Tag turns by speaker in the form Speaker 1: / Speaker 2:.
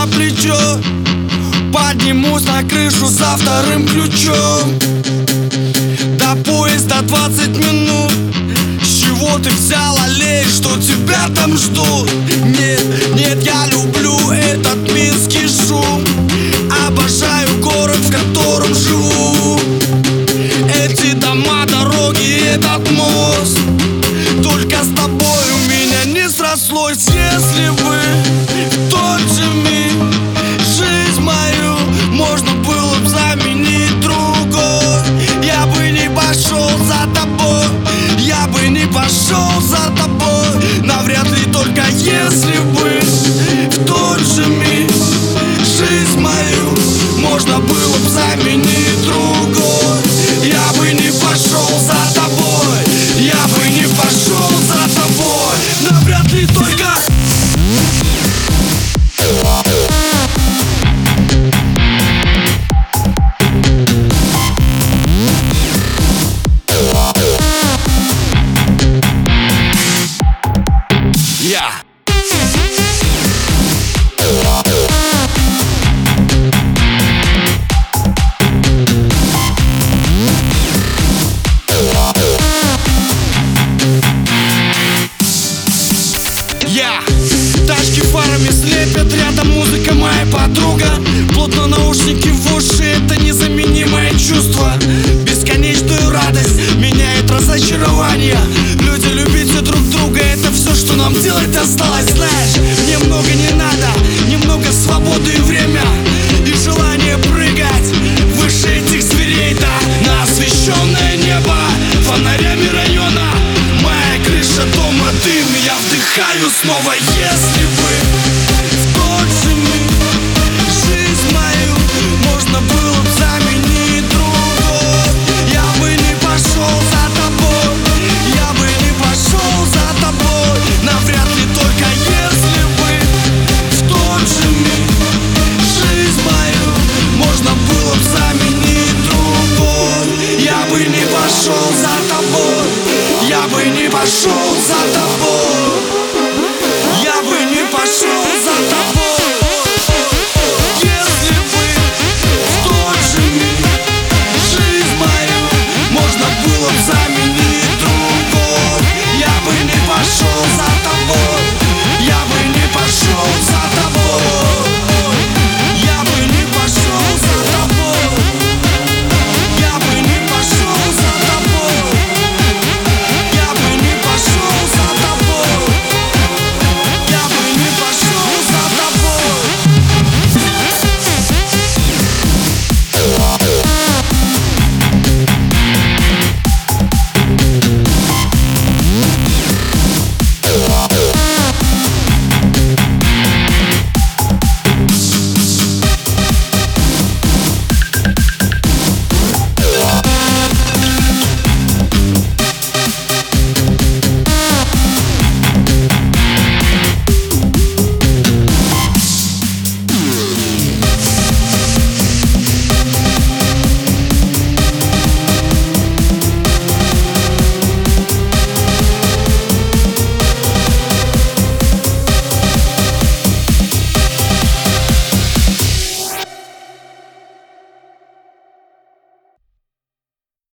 Speaker 1: за плечо, поднимусь на крышу за вторым ключом. До поезда 20 минут. С чего ты взял, аллей, что тебя там ждут? Нет, нет, я люблю этот минский шум. Обожаю город, в котором живу. Эти дома, дороги, этот мост. Только с тобой у меня не срослось. Если бы в тот же миг жизнь мою можно было бы заменить другой, я бы не пошел за тобой, я бы не пошел за тобой. Навряд ли, только если бы в тот же миг жизнь мою можно было бы заменить другой, я бы не пошел за тобой, я бы не пошел за тобой. Навряд ли, только я. Тачки фарами слепят, рядом музыка моя подруга. Плотно наушники в уши, это незаменимое чувство. Бесконечную радость меняет разочарование. Люди, любите друг друга, это все, что нам делать осталось. Знаешь, мне много не надо, немного свободы и время, и желание прыгать выше этих зверей, да, на освещенное небо фонарями района. Моя крыша дома, дым, я вдыхаю снова. Если бы в тот же миг жизнь мою можно было бы заменить другой, я бы не пошел за тобой, я бы не пошел за тобой. Навряд ли, только если бы в тот же миг жизнь мою можно было бы заменить другой, я бы не пошел за тобой, я бы не пошел за тобой, я бы не пошел.